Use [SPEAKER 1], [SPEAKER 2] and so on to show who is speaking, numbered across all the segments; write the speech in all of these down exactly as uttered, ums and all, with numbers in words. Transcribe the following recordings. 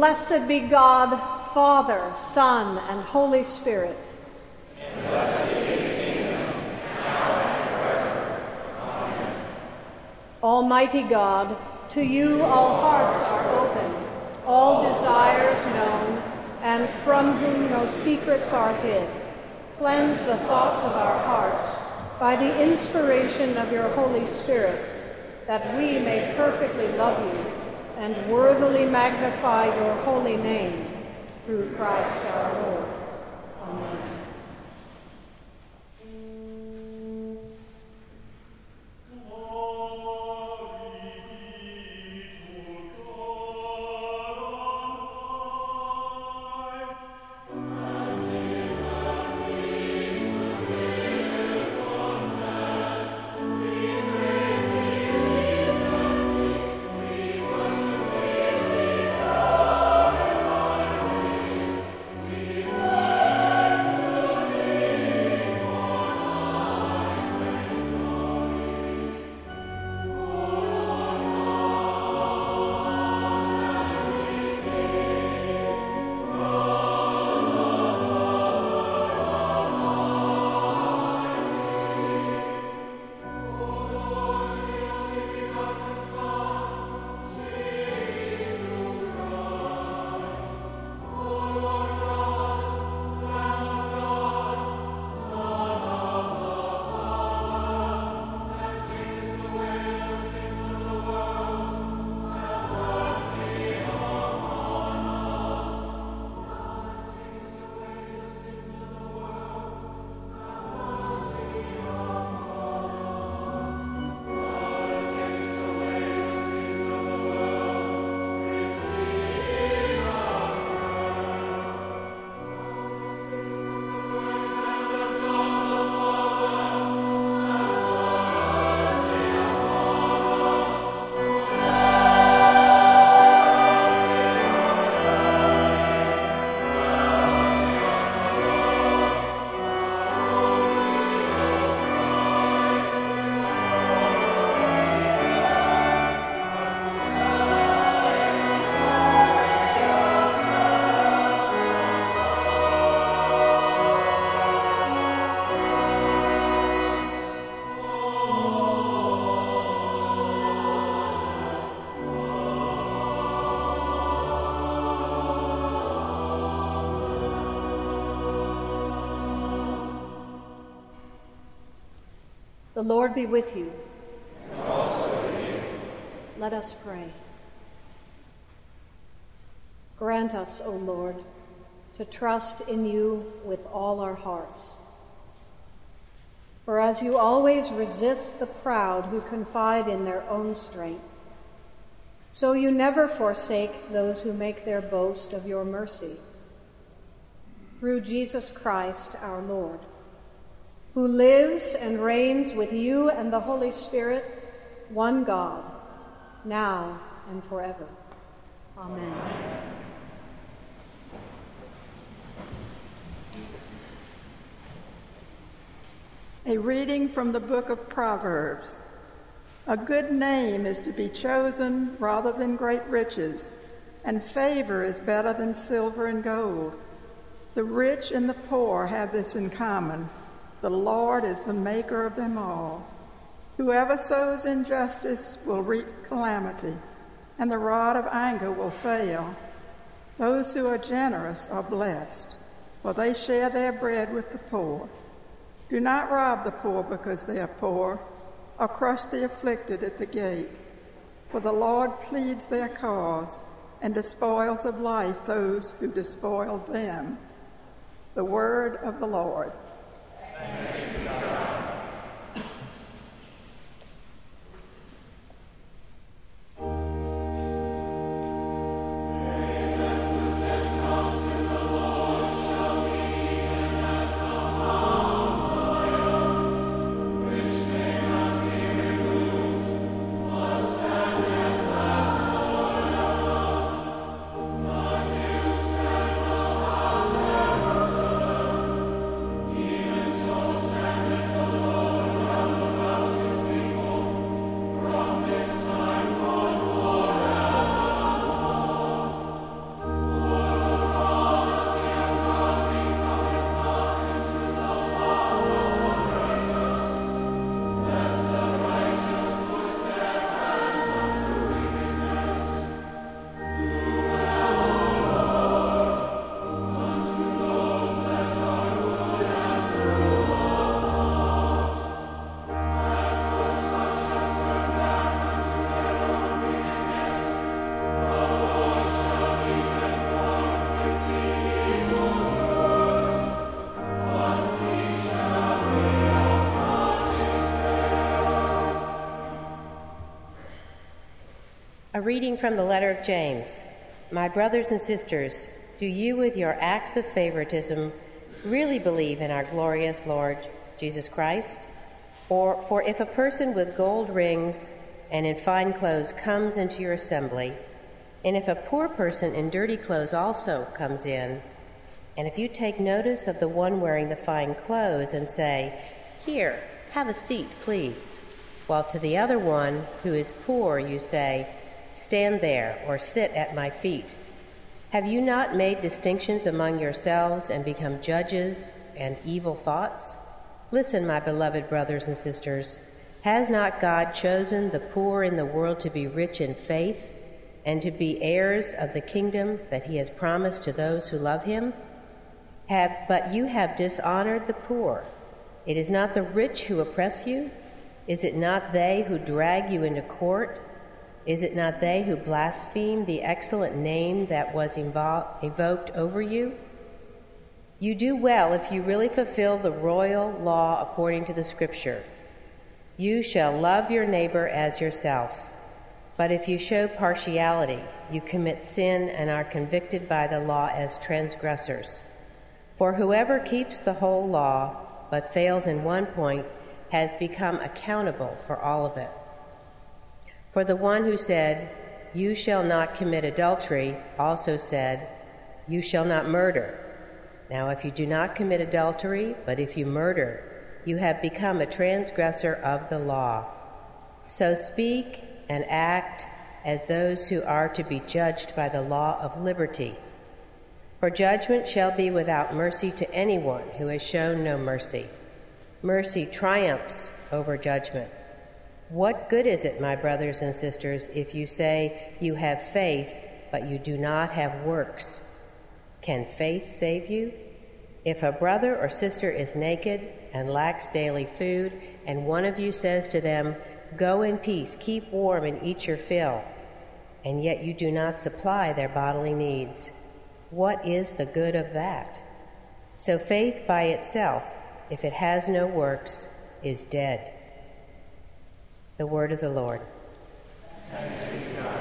[SPEAKER 1] blessed be God, Father, Son, and Holy Spirit.
[SPEAKER 2] And blessed be his kingdom, now and forever. Amen.
[SPEAKER 1] Almighty God, to you all hearts are open, all desires known, and from whom no secrets are hid. Cleanse the thoughts of our hearts by the inspiration of your Holy Spirit, that we may perfectly love you and worthily magnify your holy name, through Christ our Lord. Amen. The Lord be with you.
[SPEAKER 2] And also with you.
[SPEAKER 1] Let us pray. Grant us, O Lord, to trust in you with all our hearts. For as you always resist the proud who confide in their own strength, so you never forsake those who make their boast of your mercy. Through Jesus Christ our Lord, who lives and reigns with you and the Holy Spirit, one God, now and forever. Amen. Amen.
[SPEAKER 3] A reading from the book of Proverbs. A good name is to be chosen rather than great riches, and favor is better than silver and gold. The rich and the poor have this in common: the Lord is the maker of them all. Whoever sows injustice will reap calamity, and the rod of anger will fail. Those who are generous are blessed, for they share their bread with the poor. Do not rob the poor because they are poor, or crush the afflicted at the gate. For the Lord pleads their cause, and despoils of life those who despoil them. The word of the Lord.
[SPEAKER 2] Thanks be to God.
[SPEAKER 4] Even so reading from the letter of James. My brothers and sisters, do you with your acts of favoritism really believe in our glorious Lord Jesus Christ? Or for if a person with gold rings and in fine clothes comes into your assembly, and if a poor person in dirty clothes also comes in, and if you take notice of the one wearing the fine clothes and say, "Here, have a seat, please," while to the other one who is poor you say, "Stand there or sit at my feet," have you not made distinctions among yourselves and become judges and evil thoughts? Listen, my beloved brothers and sisters, has not God chosen the poor in the world to be rich in faith and to be heirs of the kingdom that he has promised to those who love him? Have, but you have dishonored the poor. It is not the rich who oppress you? Is it not they who drag you into court? Is it not they who blaspheme the excellent name that was invo- evoked over you? You do well if you really fulfill the royal law according to the Scripture. You shall love your neighbor as yourself. But if you show partiality, you commit sin and are convicted by the law as transgressors. For whoever keeps the whole law but fails in one point has become accountable for all of it. For the one who said, "You shall not commit adultery," also said, "You shall not murder." Now if you do not commit adultery, but if you murder, you have become a transgressor of the law. So speak and act as those who are to be judged by the law of liberty. For judgment shall be without mercy to anyone who has shown no mercy. Mercy triumphs over judgment. What good is it, my brothers and sisters, if you say you have faith, but you do not have works? Can faith save you? If a brother or sister is naked and lacks daily food, and one of you says to them, "Go in peace, keep warm and eat your fill," and yet you do not supply their bodily needs, what is the good of that? So faith by itself, if it has no works, is dead. The word of the Lord.
[SPEAKER 2] Thanks be to God.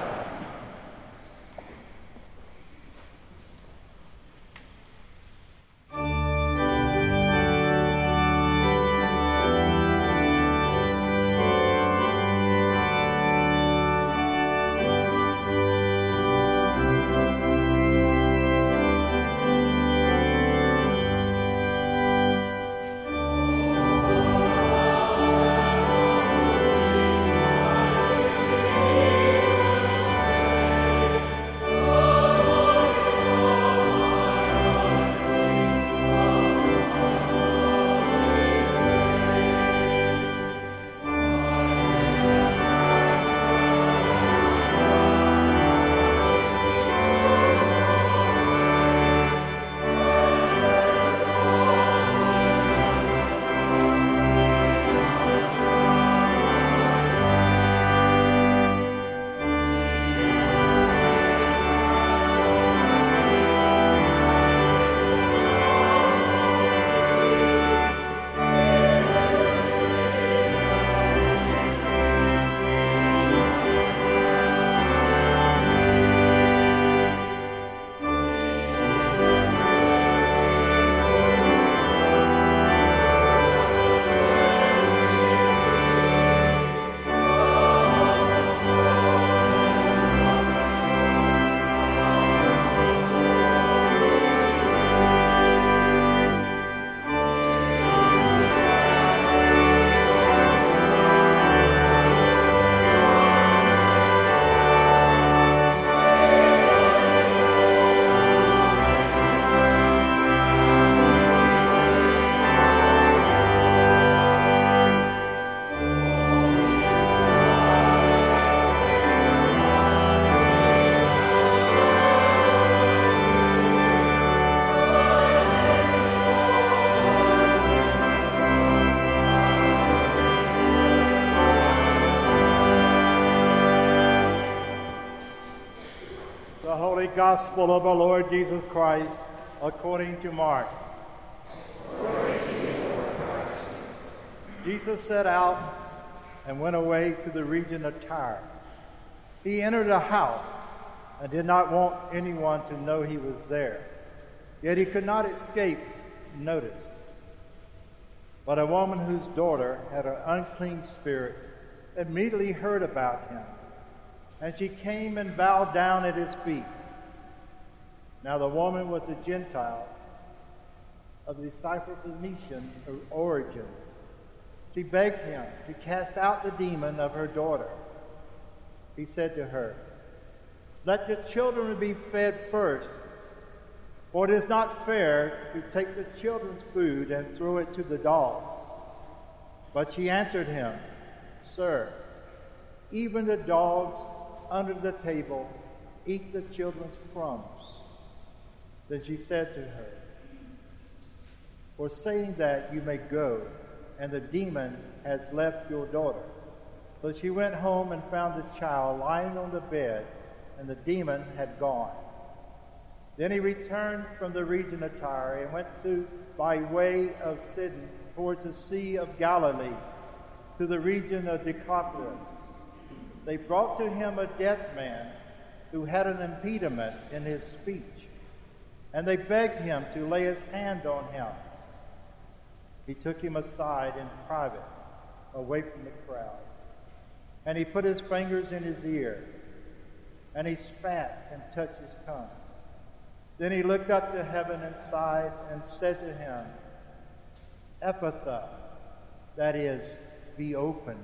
[SPEAKER 5] Gospel of our Lord Jesus Christ according to Mark.
[SPEAKER 2] Glory to you, Lord Christ.
[SPEAKER 5] Jesus set out and went away to the region of Tyre. He entered a house and did not want anyone to know he was there. Yet he could not escape notice. But a woman whose daughter had an unclean spirit immediately heard about him, and she came and bowed down at his feet. Now the woman was a Gentile of the Syrophoenician origin. She begged him to cast out the demon of her daughter. He said to her, "Let the children be fed first, for it is not fair to take the children's food and throw it to the dogs." But she answered him, "Sir, even the dogs under the table eat the children's crumbs." Then she said to her, "For saying that, you may go, and the demon has left your daughter." So she went home and found the child lying on the bed, and the demon had gone. Then he returned from the region of Tyre and went to by way of Sidon towards the Sea of Galilee, to the region of Decapolis. They brought to him a deaf man who had an impediment in his speech, and they begged him to lay his hand on him. He took him aside in private, away from the crowd, and he put his fingers in his ear, and he spat and touched his tongue. Then he looked up to heaven and sighed and said to him, "Ephphatha," that is, be open.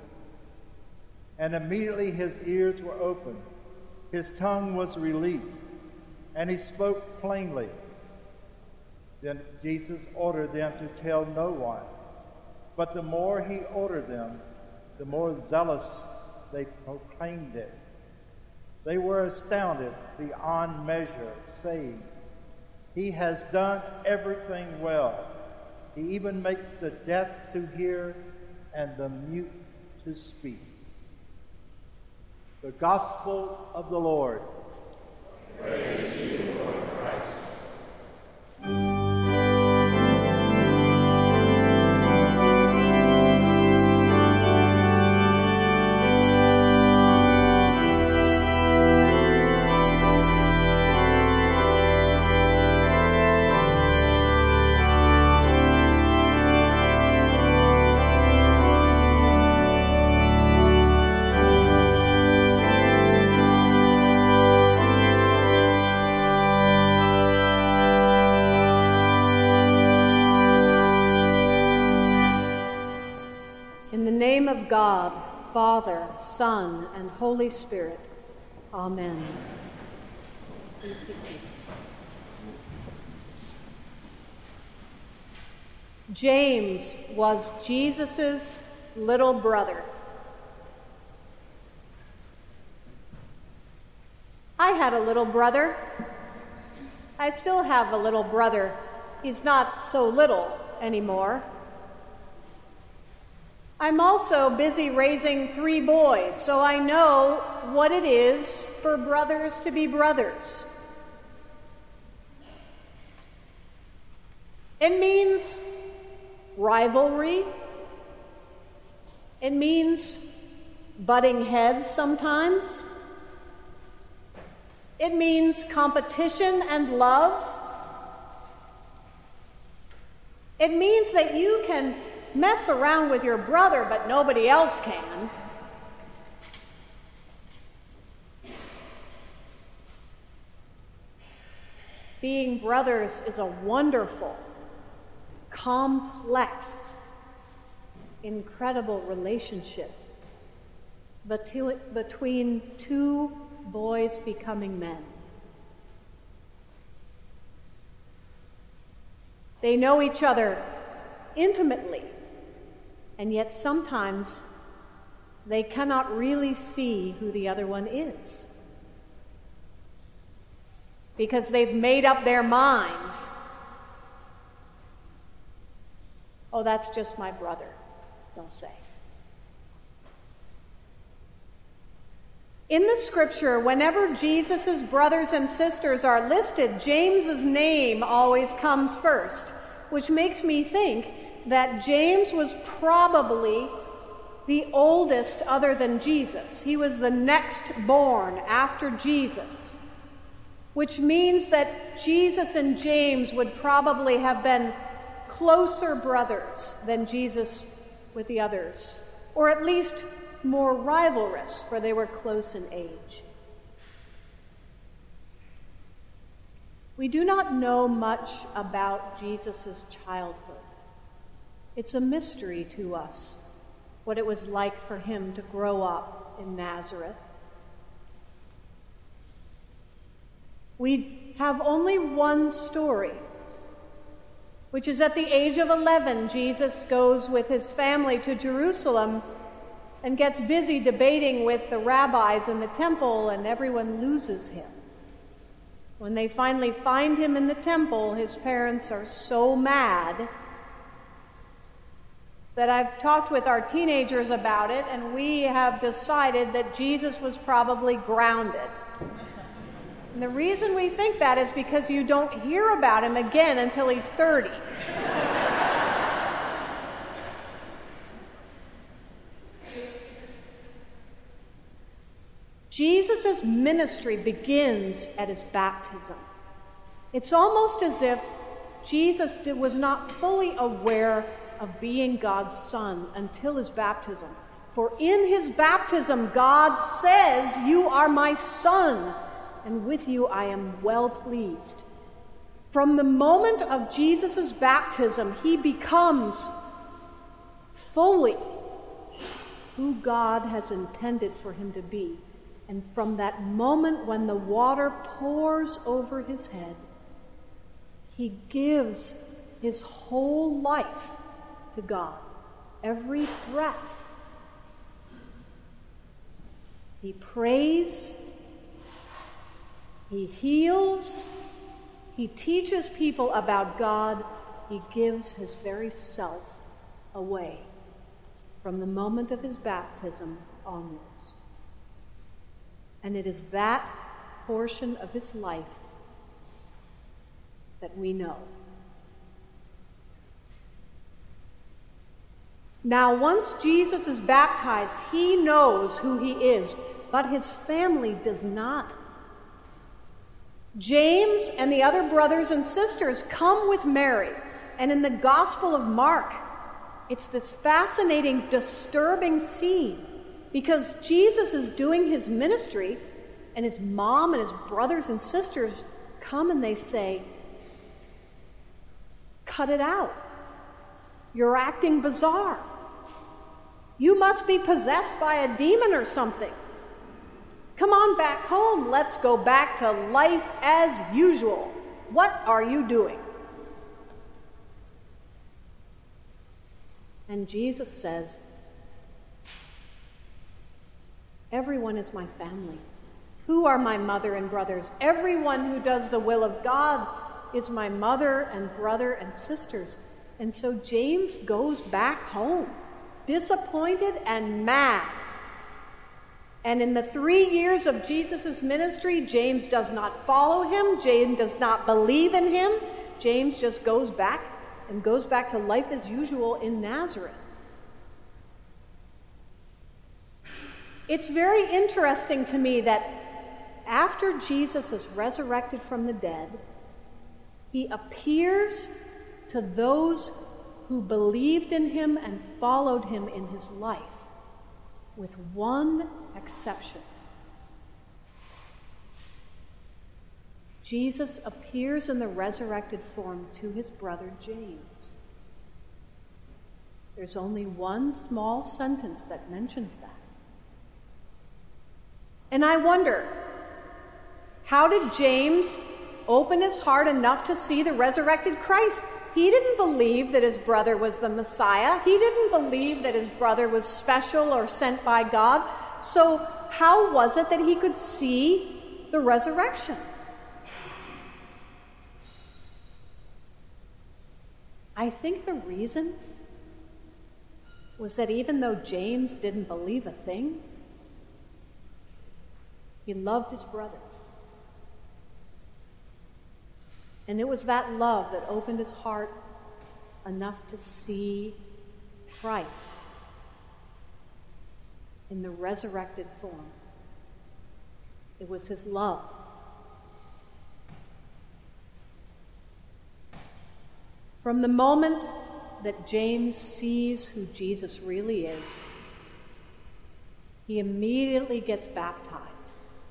[SPEAKER 5] And immediately his ears were opened, his tongue was released, and he spoke plainly. Then Jesus ordered them to tell no one. But the more he ordered them, the more zealous they proclaimed it. They were astounded beyond measure, saying, "He has done everything well. He even makes the deaf to hear and the mute to speak." The Gospel of the Lord.
[SPEAKER 2] Praise to you, Lord Christ.
[SPEAKER 1] God, Father, Son, and Holy Spirit. Amen. Please be seated. James was Jesus' little brother. I had a little brother. I still have a little brother. He's not so little anymore. I'm also busy raising three boys, so I know what it is for brothers to be brothers. It means rivalry. It means butting heads sometimes. It means competition and love. It means that you can mess around with your brother, but nobody else can. Being brothers is a wonderful, complex, incredible relationship between two boys becoming men. They know each other intimately, and yet sometimes they cannot really see who the other one is, because they've made up their minds. Oh, that's just my brother, they'll say. In the scripture, whenever Jesus' brothers and sisters are listed, James's name always comes first, which makes me think that James was probably the oldest other than Jesus. He was the next born after Jesus, which means that Jesus and James would probably have been closer brothers than Jesus with the others, or at least more rivalrous, for they were close in age. We do not know much about Jesus' childhood. It's a mystery to us what it was like for him to grow up in Nazareth. We have only one story, which is at the age of eleven, Jesus goes with his family to Jerusalem and gets busy debating with the rabbis in the temple, and everyone loses him. When they finally find him in the temple, his parents are so mad that I've talked with our teenagers about it, and we have decided that Jesus was probably grounded. And the reason we think that is because you don't hear about him again until he's thirty. Jesus' ministry begins at his baptism. It's almost as if Jesus was not fully aware of being God's son until his baptism. For in his baptism, God says, "You are my son, and with you I am well pleased." From the moment of Jesus' baptism, he becomes fully who God has intended for him to be. And from that moment when the water pours over his head, he gives his whole life to God. Every breath. He prays, he heals, he teaches people about God, he gives his very self away from the moment of his baptism onwards. And it is that portion of his life that we know. Now, once Jesus is baptized, he knows who he is, but his family does not. James and the other brothers and sisters come with Mary, and in the Gospel of Mark, it's this fascinating, disturbing scene, because Jesus is doing his ministry, and his mom and his brothers and sisters come and they say, "Cut it out. You're acting bizarre. You must be possessed by a demon or something. Come on back home. Let's go back to life as usual. What are you doing?" And Jesus says, "Everyone is my family. Who are my mother and brothers? Everyone who does the will of God is my mother and brother and sisters." And so James goes back home, disappointed and mad. And in the three years of Jesus' ministry, James does not follow him. James does not believe in him. James just goes back and goes back to life as usual in Nazareth. It's very interesting to me that after Jesus is resurrected from the dead, he appears to those who believed in him and followed him in his life, with one exception. Jesus appears in the resurrected form to his brother James. There's only one small sentence that mentions that. And I wonder, how did James open his heart enough to see the resurrected Christ? He didn't believe that his brother was the Messiah. He didn't believe that his brother was special or sent by God. So how was it that he could see the resurrection? I think the reason was that even though James didn't believe a thing, he loved his brother. And it was that love that opened his heart enough to see Christ in the resurrected form. It was his love. From the moment that James sees who Jesus really is, he immediately gets baptized.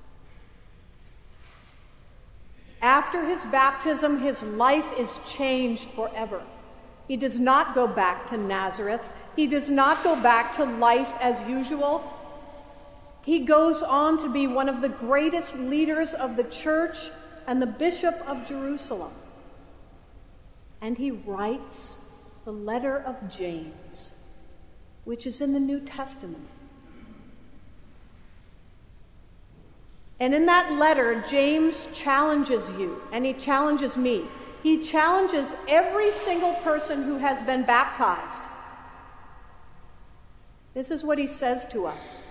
[SPEAKER 1] After his baptism, his life is changed forever. He does not go back to Nazareth. He does not go back to life as usual. He goes on to be one of the greatest leaders of the church and the Bishop of Jerusalem. And he writes the letter of James, which is in the New Testament. And in that letter, James challenges you, and he challenges me. He challenges every single person who has been baptized. This is what he says to us.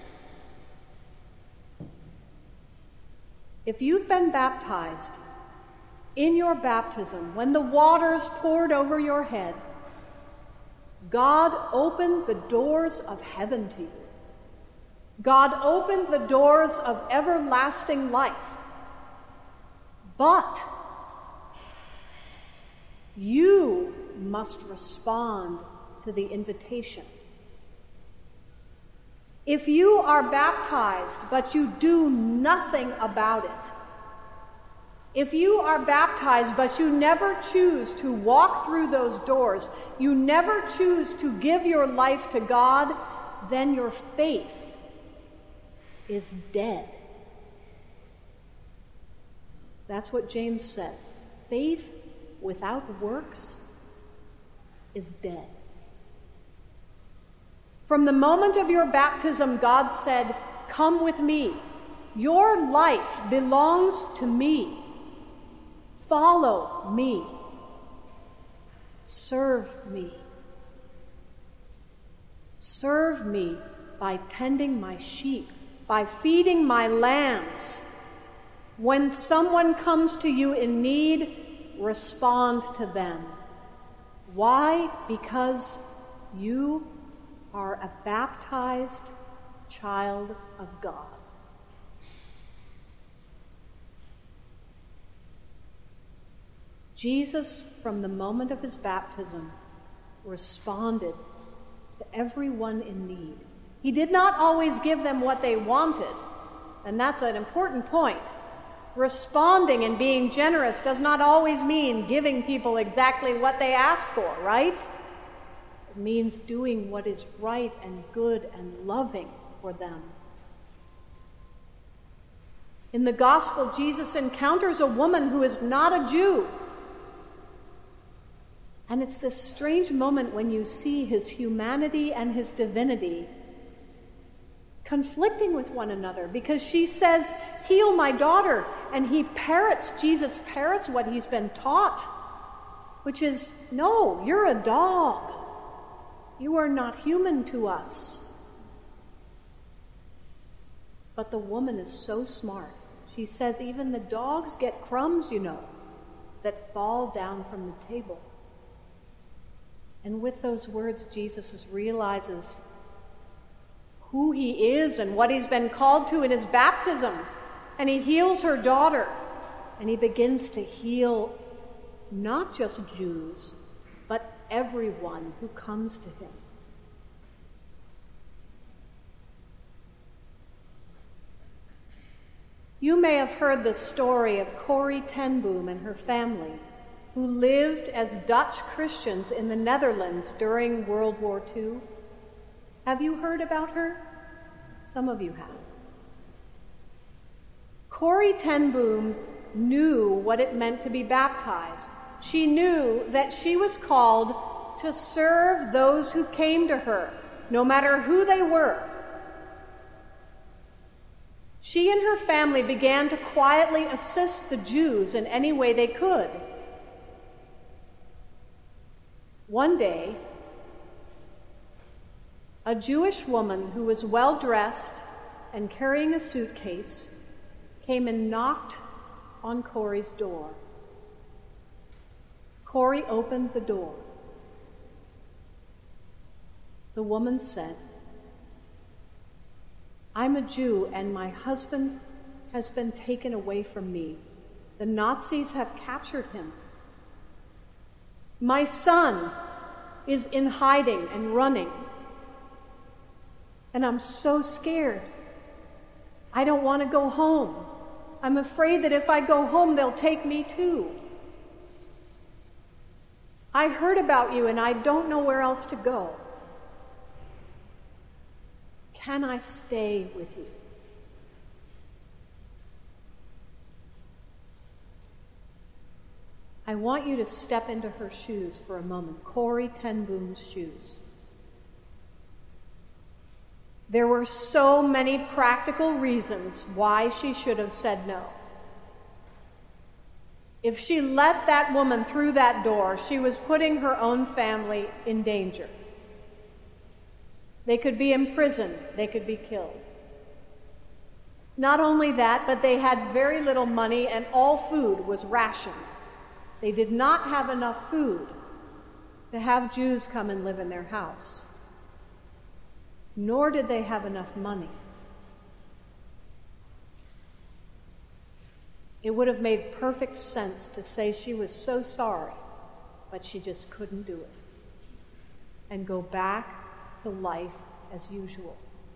[SPEAKER 1] If you've been baptized, in your baptism, when the waters poured over your head, God opened the doors of heaven to you. God opened the doors of everlasting life. But you must respond to the invitation. If you are baptized, but you do nothing about it, if you are baptized, but you never choose to walk through those doors, you never choose to give your life to God, then your faith is dead. That's what James says. Faith without works is dead. From the moment of your baptism, God said, "Come with me. Your life belongs to me. Follow me. Serve me. Serve me by tending my sheep, by feeding my lambs. When someone comes to you in need, respond to them." Why? Because you are a baptized child of God. Jesus, from the moment of his baptism, responded to everyone in need. He did not always give them what they wanted, and that's an important point. Responding and being generous does not always mean giving people exactly what they ask for, right? It means doing what is right and good and loving for them. In the gospel, Jesus encounters a woman who is not a Jew. And it's this strange moment when you see his humanity and his divinity conflicting with one another, because she says, "Heal my daughter," and he parrots, Jesus parrots what he's been taught, which is, "No, you're a dog. You are not human to us." But the woman is so smart. She says, "Even the dogs get crumbs, you know, that fall down from the table." And with those words, Jesus realizes who he is and what he's been called to in his baptism. And he heals her daughter. And he begins to heal not just Jews, but everyone who comes to him. You may have heard the story of Corrie ten Boom and her family, who lived as Dutch Christians in the Netherlands during World War Two. Have you heard about her? Some of you have. Corrie ten Boom knew what it meant to be baptized. She knew that she was called to serve those who came to her, no matter who they were. She and her family began to quietly assist the Jews in any way they could. One day, a Jewish woman who was well-dressed and carrying a suitcase came and knocked on Corrie's door. Corrie opened the door. The woman said, I'm a Jew, and my husband has been taken away from me. The Nazis have captured him. My son is in hiding and running. And I'm so scared. I don't want to go home. I'm afraid that if I go home, they'll take me too. I heard about you and I don't know where else to go. Can I stay with you? I want you to step into her shoes for a moment, Corrie ten Boom's shoes. There were so many practical reasons why she should have said no. If she let that woman through that door, she was putting her own family in danger. They could be imprisoned, they could be killed. Not only that, but they had very little money and all food was rationed. They did not have enough food to have Jews come and live in their house. Nor did they have enough money. It would have made perfect sense to say she was so sorry, but she just couldn't do it, and go back to life as usual.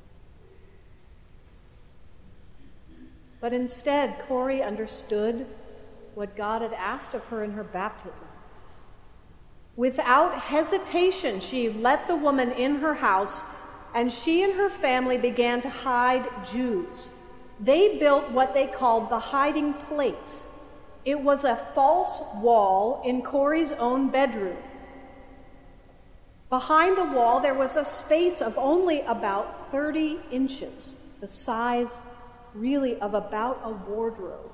[SPEAKER 1] But instead, Corrie understood what God had asked of her in her baptism. Without hesitation, she let the woman in her house, and she and her family began to hide Jews. They built what they called the hiding place. It was a false wall in Corrie's own bedroom. Behind the wall, there was a space of only about thirty inches, the size really of about a wardrobe.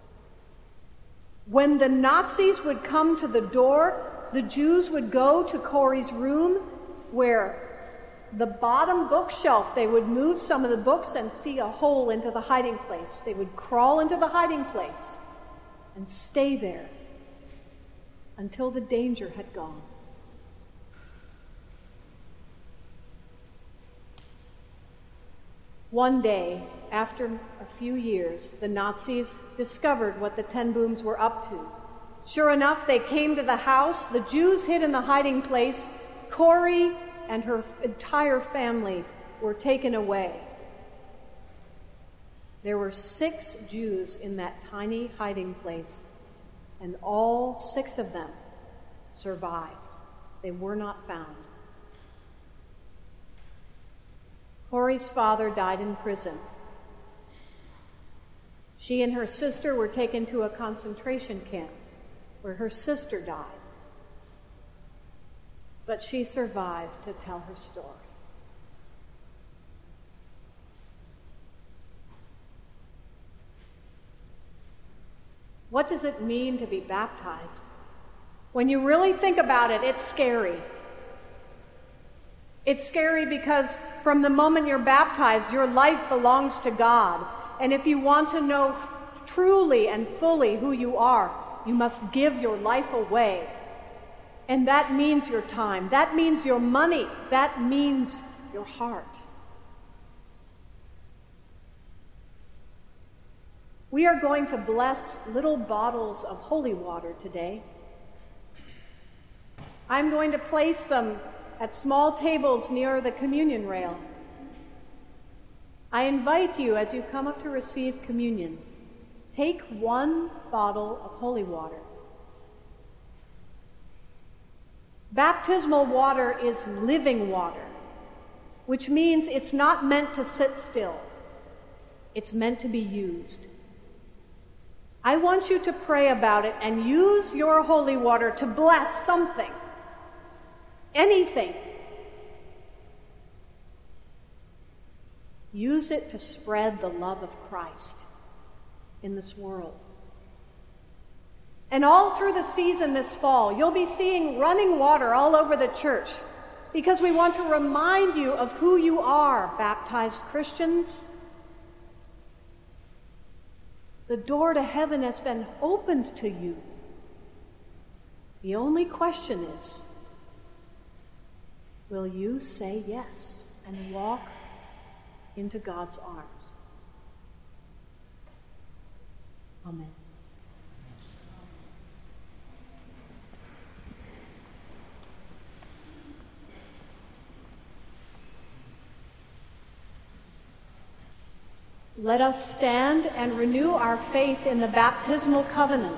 [SPEAKER 1] When the Nazis would come to the door, the Jews would go to Corrie's room where the bottom bookshelf, they would move some of the books and see a hole into the hiding place. They would crawl into the hiding place and stay there until the danger had gone. One day, after a few years, the Nazis discovered what the Ten Booms were up to. Sure enough, they came to the house. The Jews hid in the hiding place. Corrie and her entire family were taken away. There were six Jews in that tiny hiding place, and all six of them survived. They were not found. Corrie's father died in prison. She and her sister were taken to a concentration camp where her sister died. But she survived to tell her story. What does it mean to be baptized? When you really think about it, it's scary. It's scary because from the moment you're baptized, your life belongs to God. And if you want to know truly and fully who you are, you must give your life away. And that means your time. That means your money. That means your heart. We are going to bless little bottles of holy water today. I'm going to place them at small tables near the communion rail. I invite you, as you come up to receive communion, take one bottle of holy water. Baptismal water is living water, which means it's not meant to sit still. It's meant to be used. I want you to pray about it and use your holy water to bless something, anything. Use it to spread the love of Christ in this world. And all through the season this fall, you'll be seeing running water all over the church because we want to remind you of who you are, baptized Christians. The door to heaven has been opened to you. The only question is, will you say yes and walk into God's arms. Amen. Let us stand and renew our faith in the baptismal covenant.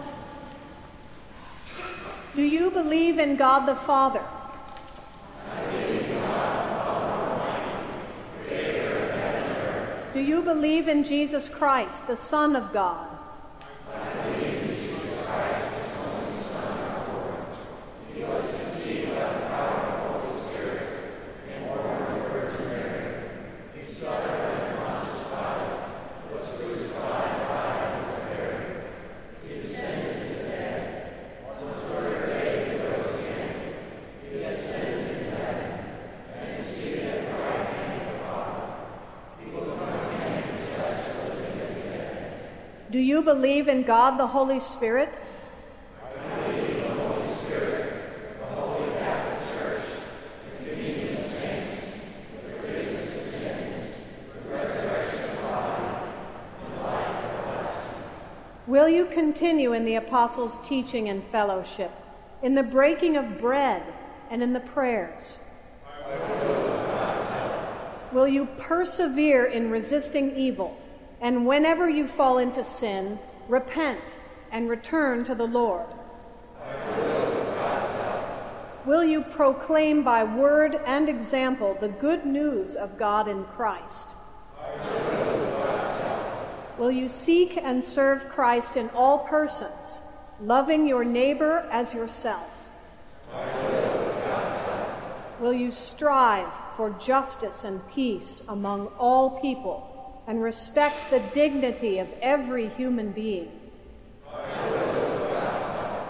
[SPEAKER 1] Do you believe in God the Father?
[SPEAKER 2] I believe in God the Father Almighty, creator of heaven and earth.
[SPEAKER 1] Do you believe in Jesus Christ, the Son of God?
[SPEAKER 2] I believe in Jesus Christ, his only Son, our Lord. He was conceived by the power of the Holy Spirit and born of the Virgin Mary. He suffered under Pontius Pilate, was crucified, died, and was buried. He descended to the dead. On the third day he rose again. He ascended into heaven and is seated at the right hand of the Father. He will come again to judge the living and the dead.
[SPEAKER 1] Do you believe in God the Holy Spirit?
[SPEAKER 2] I believe in the Holy Spirit, the Holy Catholic Church, the communion of saints, the forgiveness of sins, the resurrection of the body, and the life everlasting.
[SPEAKER 1] Will you continue in the apostles' teaching and fellowship, in the breaking of bread and in the prayers?
[SPEAKER 2] I will with God's help.
[SPEAKER 1] Will you persevere in resisting evil, and whenever you fall into sin, repent and return to the Lord?
[SPEAKER 2] I will with God's help.
[SPEAKER 1] Will you proclaim by word and example the good news of God in Christ?
[SPEAKER 2] I will with God's help.
[SPEAKER 1] Will you seek and serve Christ in all persons, loving your neighbor as yourself?
[SPEAKER 2] I will with God's help.
[SPEAKER 1] Will you strive for justice and peace among all people and respect the dignity of every human being?
[SPEAKER 2] I will with God's help.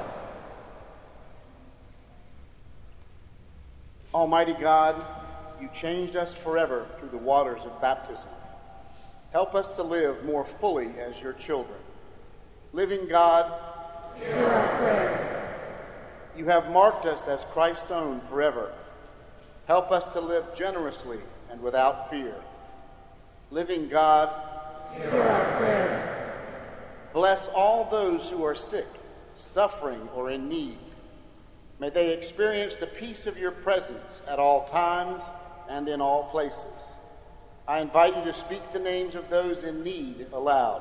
[SPEAKER 6] Almighty God, you changed us forever through the waters of baptism. Help us to live more fully as your children. Living God,
[SPEAKER 1] Hear our prayer.
[SPEAKER 6] you have marked us as Christ's own forever. Help us to live generously and without fear. Living God,
[SPEAKER 1] Hear our prayer.
[SPEAKER 6] bless all those who are sick, suffering, or in need. May they experience the peace of your presence at all times and in all places. I invite you to speak the names of those in need aloud.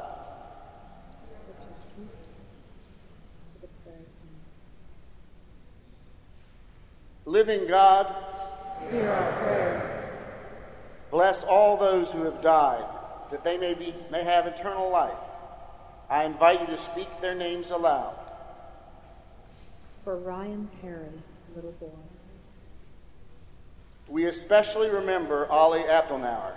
[SPEAKER 6] Living God,
[SPEAKER 1] Hear our prayer.
[SPEAKER 6] bless all those who have died, that they may be may have eternal life. I invite you to speak their names aloud.
[SPEAKER 1] For Ryan Perry, little boy.
[SPEAKER 6] We especially remember Ali Abdelnauer.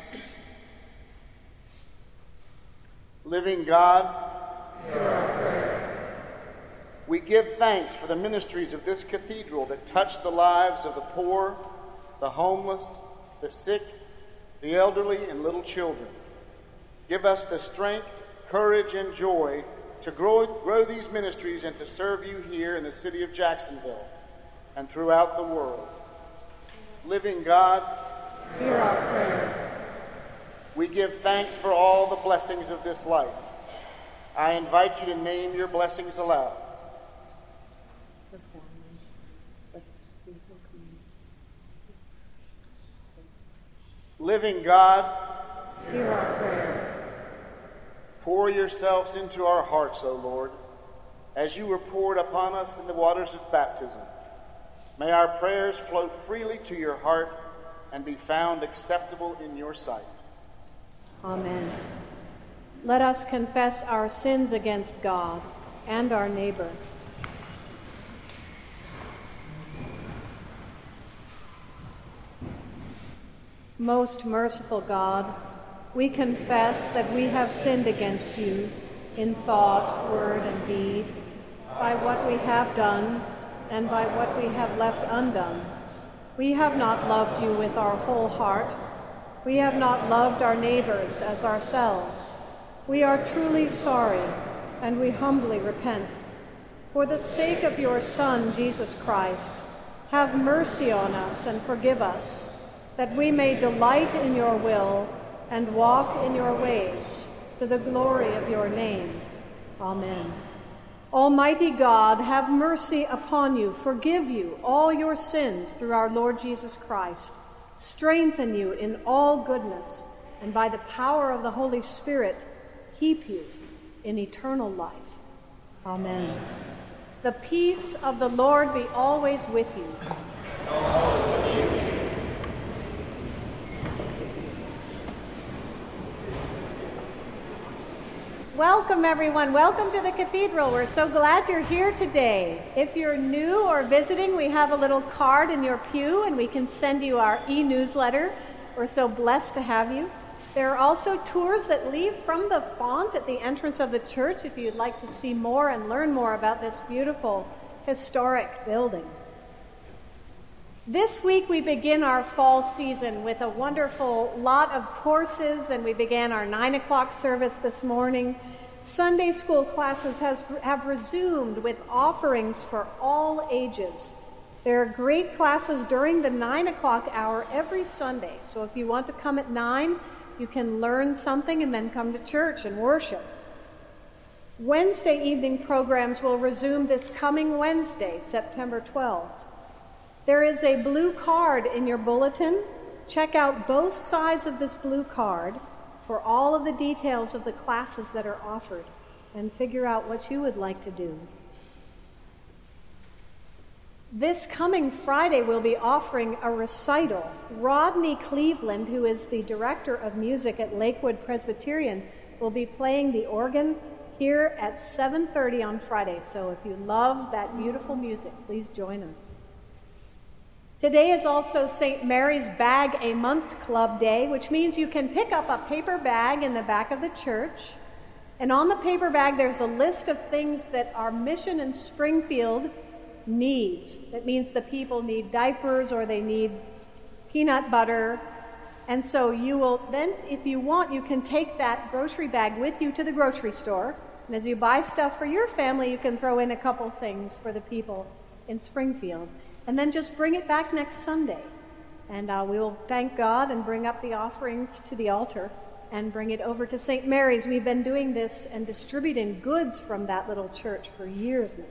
[SPEAKER 6] Living God,
[SPEAKER 2] Hear our prayer.
[SPEAKER 6] we give thanks for the ministries of this cathedral that touch the lives of the poor, the homeless, the sick, the elderly, and little children. Give us the strength, courage, and joy to grow, grow these ministries and to serve you here in the city of Jacksonville and throughout the world. Living God,
[SPEAKER 1] Hear our prayer.
[SPEAKER 6] we give thanks for all the blessings of this life. I invite you to name your blessings aloud. Living God,
[SPEAKER 1] Hear our prayer.
[SPEAKER 6] pour yourselves into our hearts, O Lord, as you were poured upon us in the waters of baptism. May our prayers flow freely to your heart and be found acceptable in your sight.
[SPEAKER 1] Amen. Let us confess our sins against God and our neighbor. Most merciful God, we confess that we have sinned against you in thought, word, and deed, by what we have done and by what we have left undone. We have not loved you with our whole heart. We have not loved our neighbors as ourselves. We are truly sorry, and we humbly repent. For the sake of your Son, Jesus Christ, have mercy on us and forgive us, that we may delight in your will and walk in your ways to the glory of your name. Amen. Almighty God, have mercy upon you, forgive you all your sins through our Lord Jesus Christ, strengthen you in all goodness, and by the power of the Holy Spirit, keep you in eternal life. Amen. The peace of the Lord be always with you. Welcome, everyone. Welcome to the cathedral. We're so glad you're here today. If you're new or visiting, we have a little card in your pew, and we can send you our e-newsletter. We're so blessed to have you. There are also tours that leave from the font at the entrance of the church if you'd like to see more and learn more about this beautiful historic building. This week we begin our fall season with a wonderful lot of courses, and we began our nine o'clock service this morning. Sunday school classes has, have resumed with offerings for all ages. There are great classes during the nine o'clock hour every Sunday, so if you want to come at nine, you can learn something and then come to church and worship. Wednesday evening programs will resume this coming Wednesday, September twelfth. There is a blue card in your bulletin. Check out both sides of this blue card for all of the details of the classes that are offered and figure out what you would like to do. This coming Friday, we'll be offering a recital. Rodney Cleveland, who is the director of music at Lakewood Presbyterian, will be playing the organ here at seven thirty on Friday. So if you love that beautiful music, please join us. Today is also Saint Mary's Bag a Month Club Day, which means you can pick up a paper bag in the back of the church. And on the paper bag, there's a list of things that our mission in Springfield needs. That means the people need diapers or they need peanut butter. And so you will then, if you want, you can take that grocery bag with you to the grocery store. And as you buy stuff for your family, you can throw in a couple things for the people in Springfield. And then just bring it back next Sunday. And uh, we will thank God and bring up the offerings to the altar and bring it over to Saint Mary's. We've been doing this and distributing goods from that little church for years now.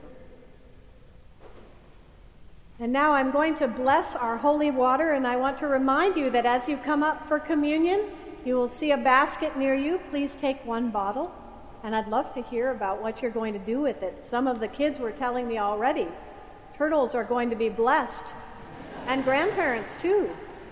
[SPEAKER 1] And now I'm going to bless our holy water, and I want to remind you that as you come up for communion, you will see a basket near you. Please take one bottle, and I'd love to hear about what you're going to do with it. Some of the kids were telling me already, turtles are going to be blessed, and grandparents too.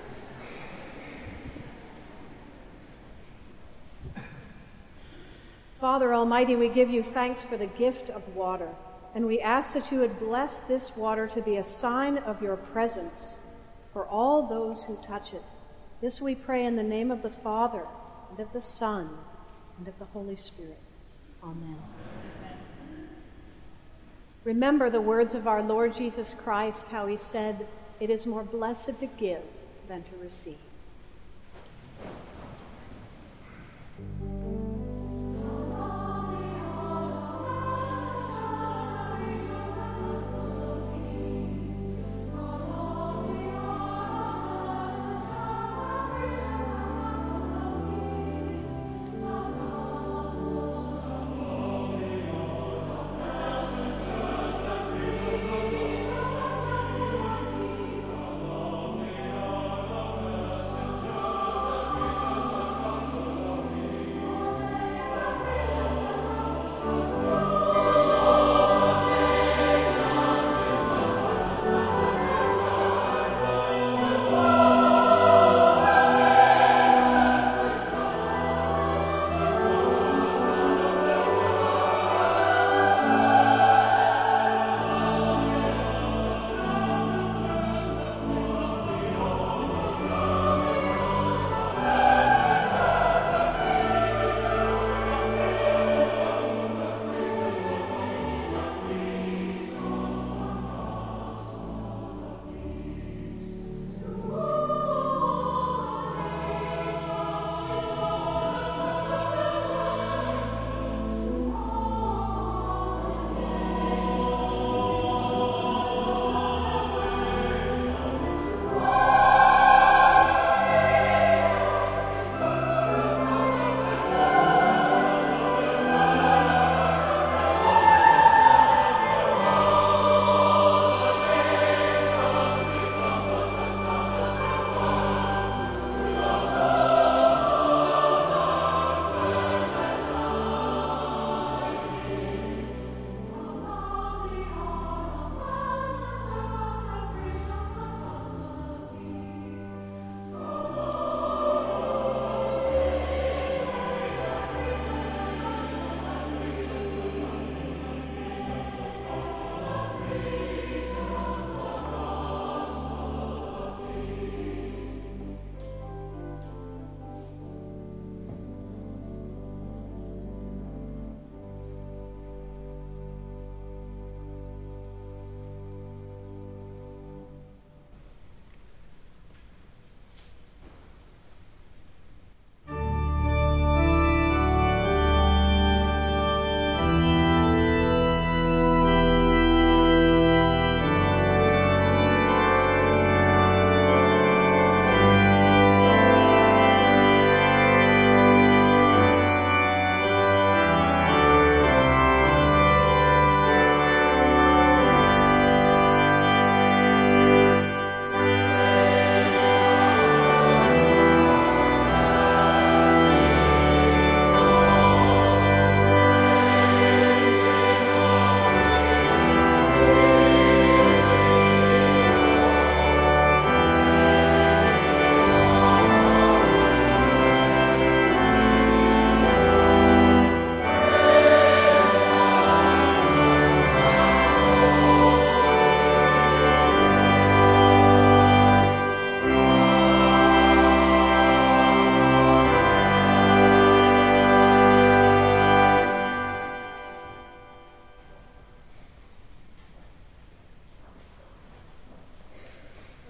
[SPEAKER 1] Father Almighty, we give you thanks for the gift of water. And we ask that you would bless this water to be a sign of your presence for all those who touch it. This we pray in the name of the Father, and of the Son, and of the Holy Spirit. Amen. Amen. Remember the words of our Lord Jesus Christ, how he said, "It is more blessed to give than to receive."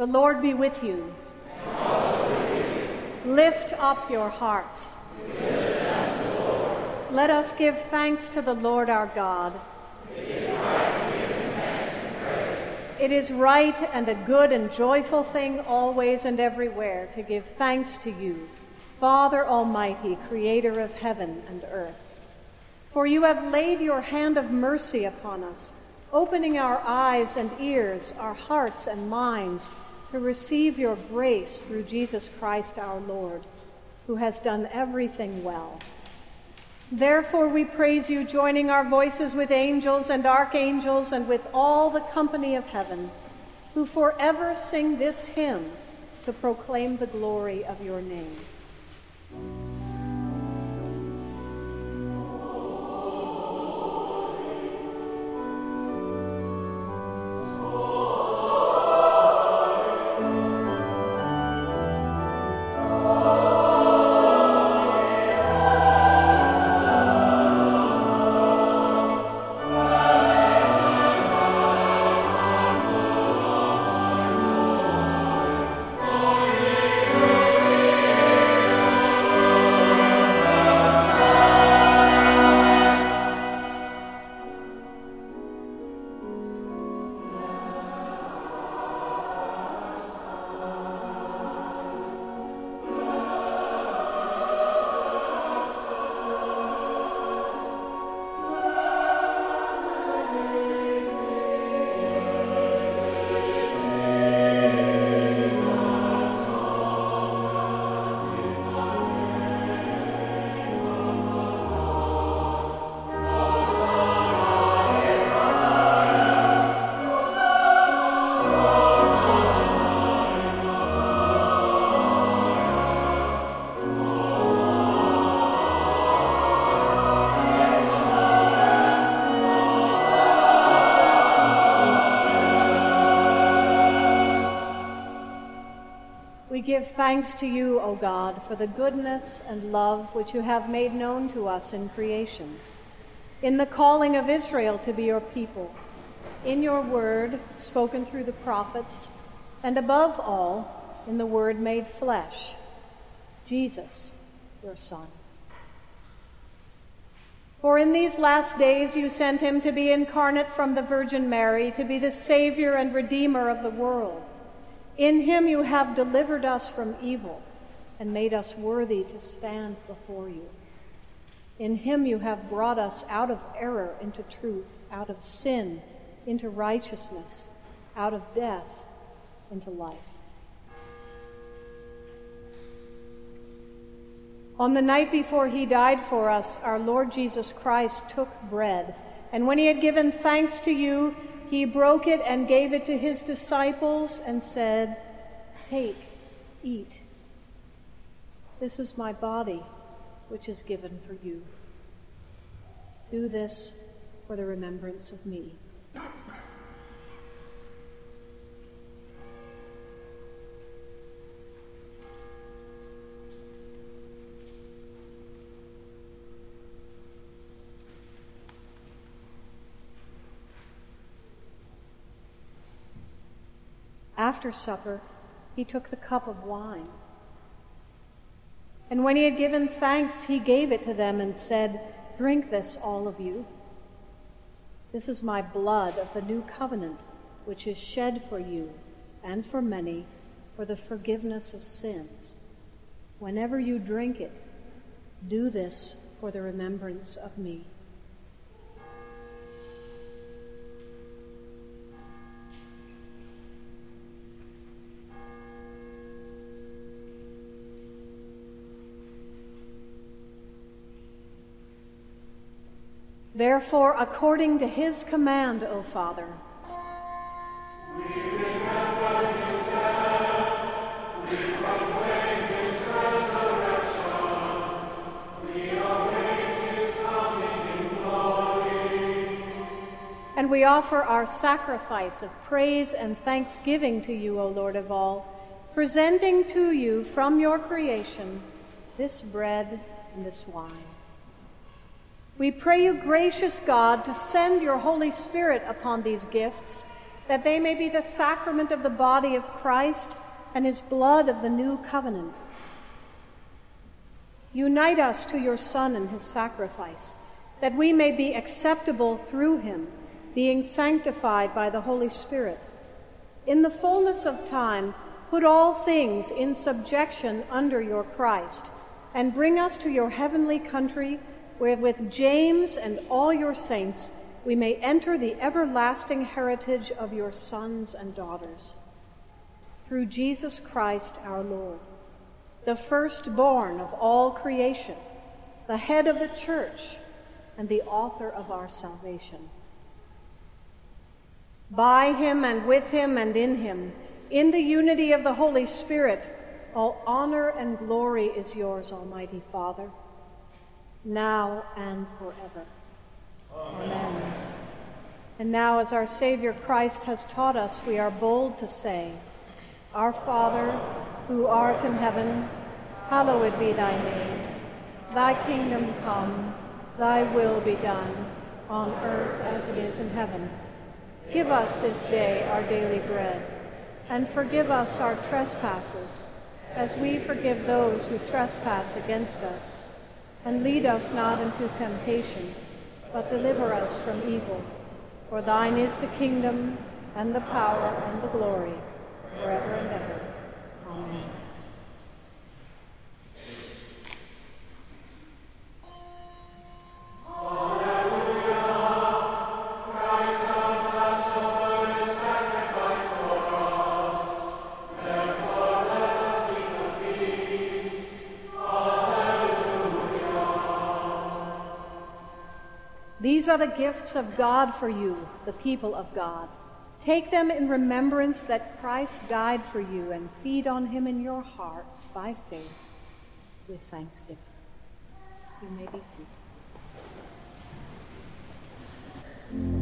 [SPEAKER 1] The Lord be with you.
[SPEAKER 2] And also with you.
[SPEAKER 1] Lift up your hearts.
[SPEAKER 2] We lift them to the Lord.
[SPEAKER 1] Let us give thanks to the Lord our God.
[SPEAKER 2] It is right to give him thanks and praise.
[SPEAKER 1] It is right and a good and joyful thing always and everywhere to give thanks to you, Father Almighty, creator of heaven and earth. For you have laid your hand of mercy upon us, opening our eyes and ears, our hearts and minds, to receive your grace through Jesus Christ our Lord, who has done everything well. Therefore we praise you, joining our voices with angels and archangels and with all the company of heaven, who forever sing this hymn to proclaim the glory of your name. Give thanks to you, O God, for the goodness and love which you have made known to us in creation, in the calling of Israel to be your people, in your word spoken through the prophets, and above all, in the word made flesh, Jesus, your Son. For in these last days you sent him to be incarnate from the Virgin Mary, to be the Savior and Redeemer of the world. In him you have delivered us from evil and made us worthy to stand before you. In him you have brought us out of error into truth, out of sin into righteousness, out of death into life. On the night before he died for us, our Lord Jesus Christ took bread, and when he had given thanks to you, he broke it and gave it to his disciples and said, "Take, eat. This is my body, which is given for you. Do this for the remembrance of me." After supper, he took the cup of wine. And when he had given thanks, he gave it to them and said, "Drink this, all of you. This is my blood of the new covenant, which is shed for you and for many for the forgiveness of sins. Whenever you drink it, do this for the remembrance of me." Therefore, according to his command, O Father,
[SPEAKER 2] we remember his death, we proclaim his resurrection, we await his coming in glory.
[SPEAKER 1] And we offer our sacrifice of praise and thanksgiving to you, O Lord of all, presenting to you from your creation this bread and this wine. We pray you, gracious God, to send your Holy Spirit upon these gifts that they may be the sacrament of the body of Christ and his blood of the new covenant. Unite us to your Son and his sacrifice, that we may be acceptable through him, being sanctified by the Holy Spirit. In the fullness of time, put all things in subjection under your Christ, and bring us to your heavenly country, where with James and all your saints we may enter the everlasting heritage of your sons and daughters. Through Jesus Christ our Lord, the firstborn of all creation, the head of the church, and the author of our salvation. By him and with him and in him, in the unity of the Holy Spirit, all honor and glory is yours, Almighty Father, now and forever. Amen. Amen. And now, as our Savior Christ has taught us, we are bold to say, Our Father, who art in heaven, hallowed be thy name. Thy kingdom come, thy will be done, on earth as it is in heaven. Give us this day our daily bread, and forgive us our trespasses, as we forgive those who trespass against us. And lead us not into temptation, but deliver us from evil. For thine is the kingdom, and the power, and the glory, forever and ever. Amen. These are the gifts of God for you, the people of God. Take them in remembrance that Christ died for you, and feed on him in your hearts by faith with thanksgiving. You may be seated.